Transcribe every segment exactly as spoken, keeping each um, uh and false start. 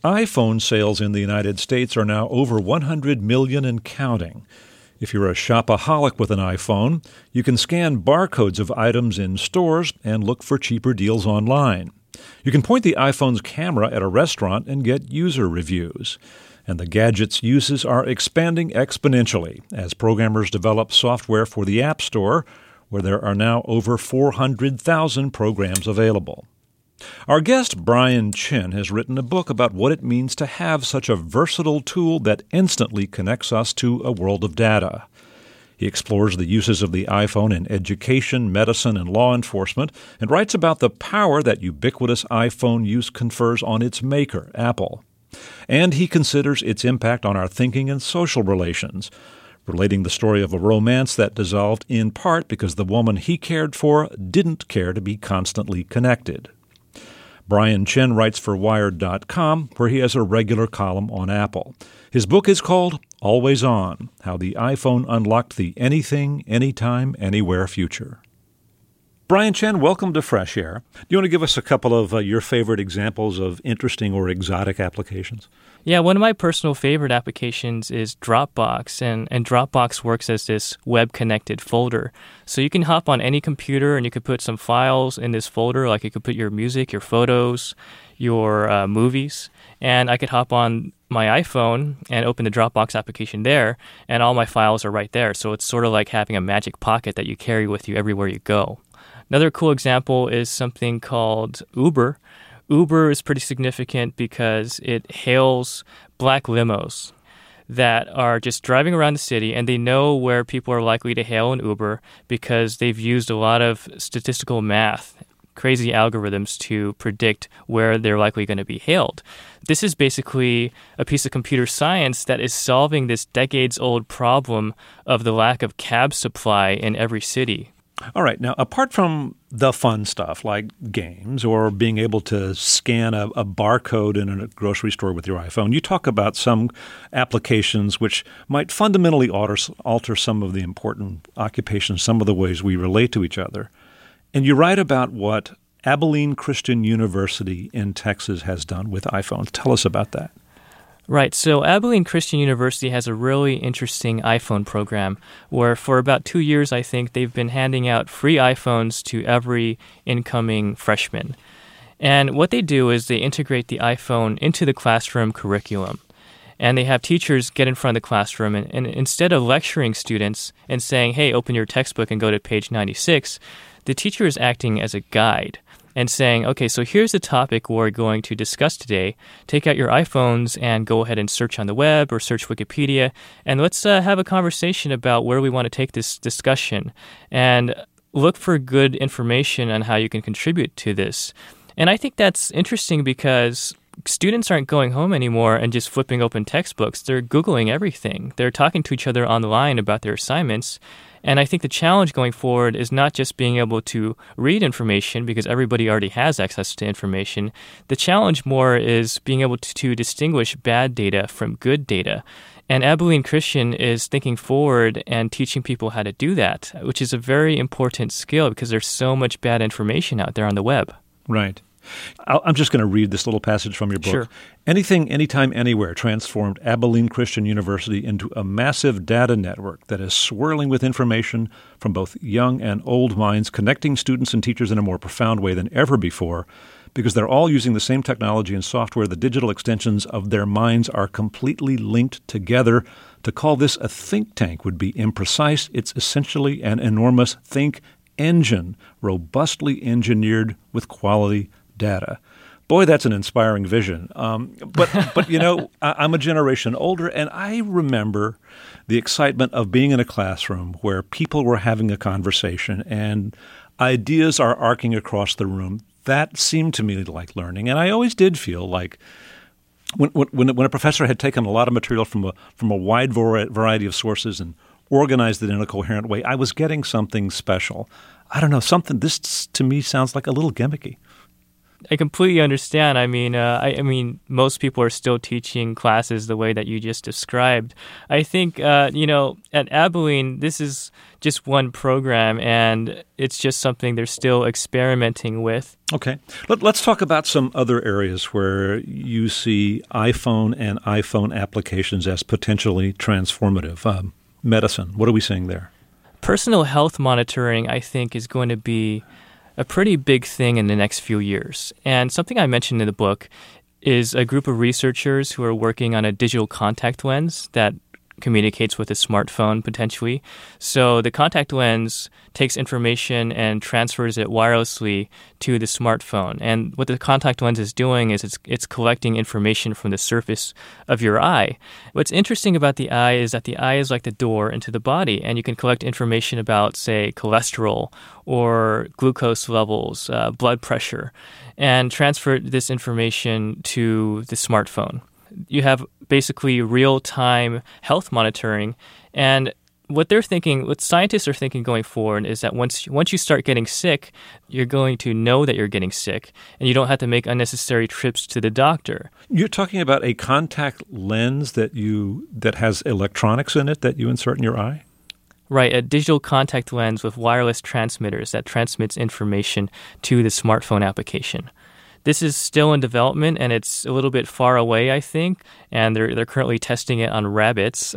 iPhone sales in the United States are now over one hundred million and counting. If you're a shopaholic with an iPhone, you can scan barcodes of items in stores and look for cheaper deals online. You can point the iPhone's camera at a restaurant and get user reviews. And the gadget's uses are expanding exponentially as programmers develop software for the App Store, where there are now over four hundred thousand programs available. Our guest, Brian Chin, has written a book about what it means to have such a versatile tool that instantly connects us to a world of data. He explores the uses of the iPhone in education, medicine, and law enforcement, and writes about the power that ubiquitous iPhone use confers on its maker, Apple. And he considers its impact on our thinking and social relations, relating the story of a romance that dissolved in part because the woman he cared for didn't care to be constantly connected. Brian Chin writes for Wired dot com, where he has a regular column on Apple. His book is called Always On: How the iPhone Unlocked the Anything, Anytime, Anywhere Future. Brian Chin, welcome to Fresh Air. Do you want to give us a couple of uh, your favorite examples of interesting or exotic applications? Yeah, one of my personal favorite applications is Dropbox, and, and Dropbox works as this web-connected folder. So you can hop on any computer and you could put some files in this folder, like you could put your music, your photos, your uh, movies, and I could hop on my iPhone and open the Dropbox application there, and all my files are right there. So it's sort of like having a magic pocket that you carry with you everywhere you go. Another cool example is something called Uber. Uber is pretty significant because it hails black limos that are just driving around the city, and they know where people are likely to hail an Uber because they've used a lot of statistical math, crazy algorithms to predict where they're likely going to be hailed. This is basically a piece of computer science that is solving this decades-old problem of the lack of cab supply in every city. All right. Now, apart from the fun stuff like games or being able to scan a, a barcode in a grocery store with your iPhone, you talk about some applications which might fundamentally alter, alter some of the important occupations, some of the ways we relate to each other. And you write about what Abilene Christian University in Texas has done with iPhones. Tell us about that. Right. So Abilene Christian University has a really interesting iPhone program where for about two years, I think, they've been handing out free iPhones to every incoming freshman. And what they do is they integrate the iPhone into the classroom curriculum. And they have teachers get in front of the classroom, and, and instead of lecturing students and saying, hey, open your textbook and go to page ninety-six, the teacher is acting as a guide and saying, okay, so here's the topic we're going to discuss today. Take out your iPhones and go ahead and search on the web or search Wikipedia, and let's uh, have a conversation about where we want to take this discussion and look for good information on how you can contribute to this. And I think that's interesting because students aren't going home anymore and just flipping open textbooks. They're Googling everything. They're talking to each other online about their assignments. And I think the challenge going forward is not just being able to read information because everybody already has access to information. The challenge more is being able to, to distinguish bad data from good data. And Abilene Christian is thinking forward and teaching people how to do that, which is a very important skill because there's so much bad information out there on the web. Right. I'm just going to read this little passage from your book. Sure. Anything, Anytime, Anywhere transformed Abilene Christian University into a massive data network that is swirling with information from both young and old minds, connecting students and teachers in a more profound way than ever before, because they're all using the same technology and software. The digital extensions of their minds are completely linked together. To call this a think tank would be imprecise. It's essentially an enormous think engine, robustly engineered with quality data. Boy, that's an inspiring vision. Um, but, but you know, I, I'm a generation older, and I remember the excitement of being in a classroom where people were having a conversation and ideas are arcing across the room. That seemed to me like learning. And I always did feel like when when, when a professor had taken a lot of material from a, from a wide variety of sources and organized it in a coherent way, I was getting something special. I don't know, something, this to me sounds like a little gimmicky. I completely understand. I mean, uh, I, I mean, most people are still teaching classes the way that you just described. I think, uh, you know, at Abilene, this is just one program, and it's just something they're still experimenting with. Okay. Let, let's talk about some other areas where you see iPhone and iPhone applications as potentially transformative. Um, medicine, what are we seeing there? Personal health monitoring, I think, is going to be a pretty big thing in the next few years. And something I mentioned in the book is a group of researchers who are working on a digital contact lens that communicates with a smartphone potentially. So the contact lens takes information and transfers it wirelessly to the smartphone. And what the contact lens is doing is it's it's collecting information from the surface of your eye. What's interesting about the eye is that the eye is like the door into the body, and you can collect information about, say, cholesterol or glucose levels, uh, blood pressure, and transfer this information to the smartphone. You have basically real-time health monitoring, and what they're thinking, what scientists are thinking going forward is that once once you start getting sick, you're going to know that you're getting sick, and you don't have to make unnecessary trips to the doctor. You're talking about a contact lens that you that has electronics in it that you insert in your eye? Right, a digital contact lens with wireless transmitters that transmits information to the smartphone application. This is still in development, and it's a little bit far away, I think, and they're they're currently testing it on rabbits.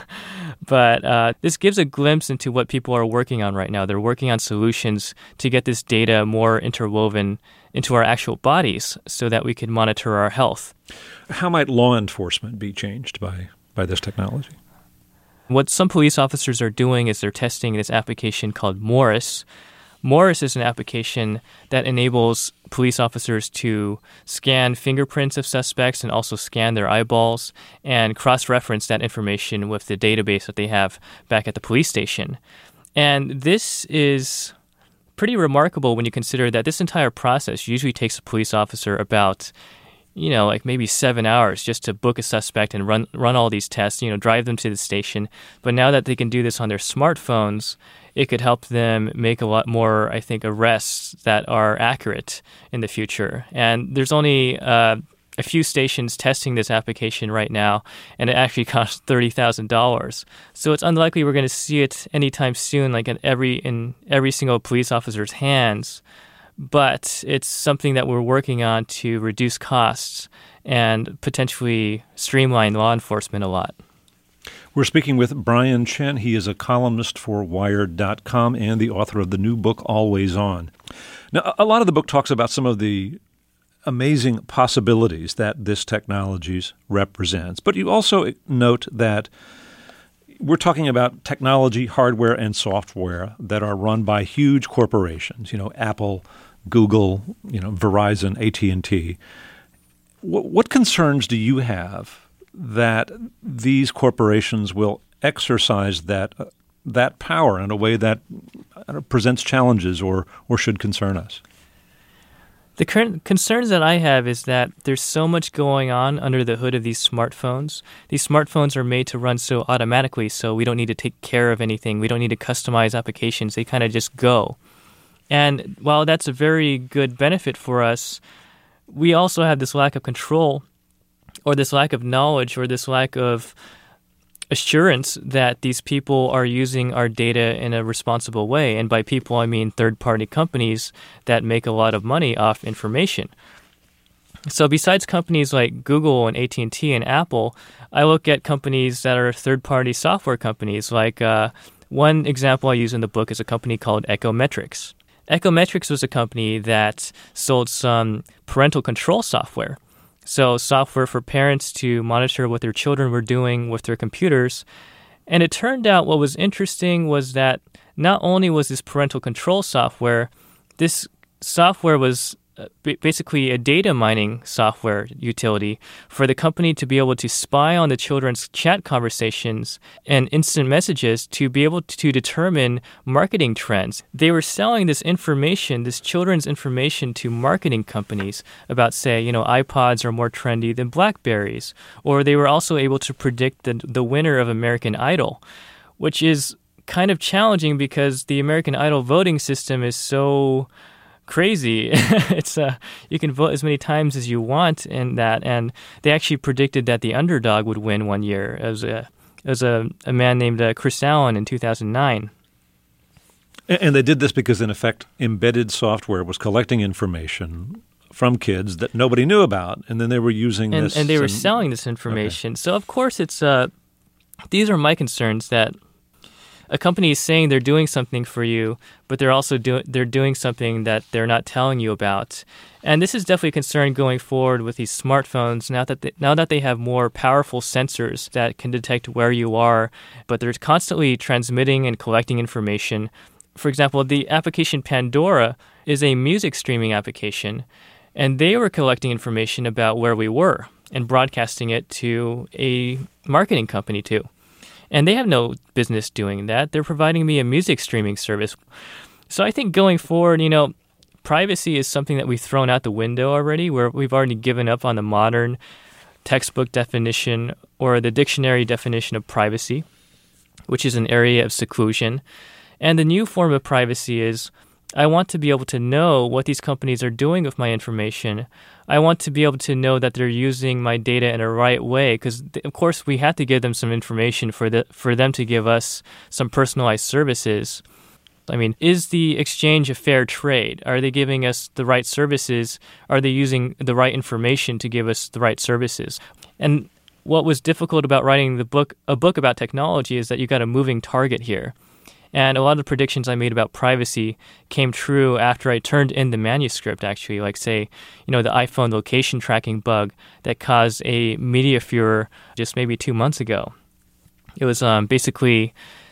But uh, this gives a glimpse into what people are working on right now. They're working on solutions to get this data more interwoven into our actual bodies so that we can monitor our health. How might law enforcement be changed by, by this technology? What some police officers are doing is they're testing this application called Morris. Morris is an application that enables police officers to scan fingerprints of suspects and also scan their eyeballs and cross-reference that information with the database that they have back at the police station. And this is pretty remarkable when you consider that this entire process usually takes a police officer about, you know, like maybe seven hours just to book a suspect and run run all these tests, you know, drive them to the station. But now that they can do this on their smartphones, it could help them make a lot more, I think, arrests that are accurate in the future. And there's only uh, a few stations testing this application right now, and it actually costs thirty thousand dollars. So it's unlikely we're going to see it anytime soon, like in every in every single police officer's hands. But it's something that we're working on to reduce costs and potentially streamline law enforcement a lot. We're speaking with Brian Chen. He is a columnist for Wired dot com and the author of the new book, Always On. Now, a lot of the book talks about some of the amazing possibilities that this technology represents, but you also note that we're talking about technology, hardware, and software that are run by huge corporations, you know, Apple, Google, you know, Verizon, A T and T. What, what concerns do you have that these corporations will exercise that uh, that power in a way that uh, presents challenges or or should concern us? The current concerns that I have is that there's so much going on under the hood of these smartphones. These smartphones are made to run so automatically, so we don't need to take care of anything. We don't need to customize applications. They kind of just go. And while that's a very good benefit for us, we also have this lack of control or this lack of knowledge or this lack of assurance that these people are using our data in a responsible way. And by people, I mean third-party companies that make a lot of money off information. So besides companies like Google and A T and T and Apple, I look at companies that are third-party software companies. Like uh, one example I use in the book is a company called Ecometrics. Ecometrics was a company that sold some parental control software. So software for parents to monitor what their children were doing with their computers. And it turned out what was interesting was that not only was this parental control software, this software was basically a data mining software utility for the company to be able to spy on the children's chat conversations and instant messages to be able to determine marketing trends. They were selling this information, this children's information, to marketing companies about, say, you know, iPods are more trendy than BlackBerries. Or they were also able to predict the, the winner of American Idol, which is kind of challenging because the American Idol voting system is so crazy. It's uh, you can vote as many times as you want in that, and they actually predicted that the underdog would win one year. As a as a, a man named uh, Chris Allen in two thousand nine. And they did this because, in effect, embedded software was collecting information from kids that nobody knew about, and then they were using and, this. And they were and, selling this information. Okay. So, of course, it's uh, these are my concerns that a company is saying they're doing something for you, but they're also doing they're doing something that they're not telling you about. And this is definitely a concern going forward with these smartphones now that they, now that they have more powerful sensors that can detect where you are, but they're constantly transmitting and collecting information. For example, the application Pandora is a music streaming application, and they were collecting information about where we were and broadcasting it to a marketing company too. And they have no business doing that. They're providing me a music streaming service. So I think going forward, you know, privacy is something that we've thrown out the window already, where we've already given up on the modern textbook definition or the dictionary definition of privacy, which is an area of seclusion. And the new form of privacy is I want to be able to know what these companies are doing with my information. I want to be able to know that they're using my data in a right way because, of course, we have to give them some information for the, for them to give us some personalized services. I mean, is the exchange a fair trade? Are they giving us the right services? Are they using the right information to give us the right services? And what was difficult about writing the book, a book about technology, is that you got a moving target here. And a lot of the predictions I made about privacy came true after I turned in the manuscript, actually, like, say, you know, the iPhone location tracking bug that caused a media furor just maybe two months ago. It was um, basically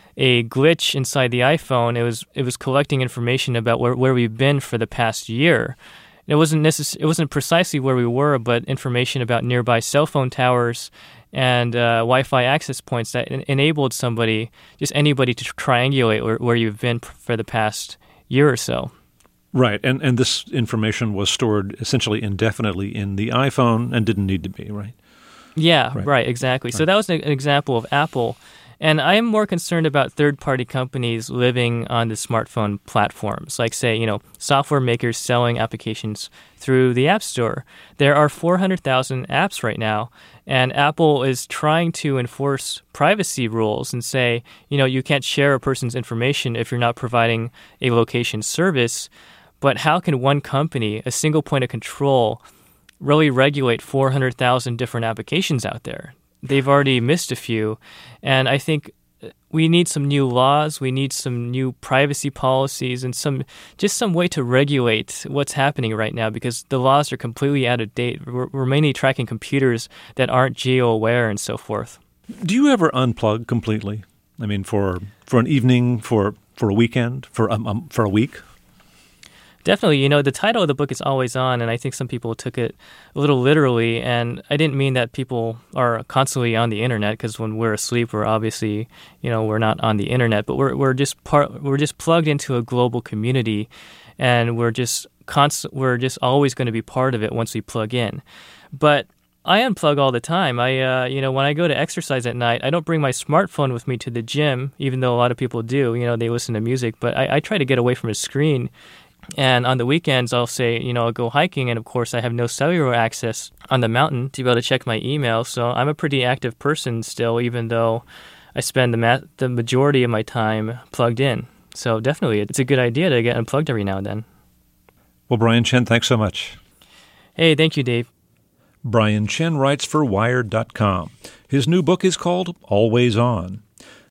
a glitch inside the iPhone. It was it was collecting information about where, where we've been for the past year. It wasn't necess- It wasn't precisely where we were, but information about nearby cell phone towers and uh, Wi-Fi access points that en- enabled somebody, just anybody, to triangulate where, where you've been p- for the past year or so. Right, and and this information was stored essentially indefinitely in the iPhone and didn't need to be, right? Yeah, right, right exactly. Right. So that was an, an example of Apple. And I am more concerned about third-party companies living on the smartphone platforms, like, say, you know, software makers selling applications through the App Store. There are four hundred thousand apps right now, and Apple is trying to enforce privacy rules and say, you know, you can't share a person's information if you're not providing a location service. But how can one company, a single point of control, really regulate four hundred thousand different applications out there? They've already missed a few, and I think we need some new laws, we need some new privacy policies, and some just some way to regulate what's happening right now, because the laws are completely out of date. We're, we're mainly tracking computers that aren't geo-aware and so forth. Do you ever unplug completely? I mean, for for an evening, for, for a weekend, for um, um, for a week? Definitely. You know, the title of the book is Always On, and I think some people took it a little literally, and I didn't mean that people are constantly on the internet, because when we're asleep, we're obviously, you know, we're not on the internet, but we're we're just part we're just plugged into a global community, and we're just constant we're just always going to be part of it once we plug in. But I unplug all the time. I, uh, you know, when I go to exercise at night, I don't bring my smartphone with me to the gym, even though a lot of people do. You know, they listen to music, but I, I try to get away from a screen. And on the weekends, I'll say, you know, I'll go hiking, and of course, I have no cellular access on the mountain to be able to check my email. So I'm a pretty active person still, even though I spend the ma- the majority of my time plugged in. So definitely, it's a good idea to get unplugged every now and then. Well, Brian Chen, thanks so much. Hey, thank you, Dave. Brian Chen writes for Wired dot com. His new book is called Always On.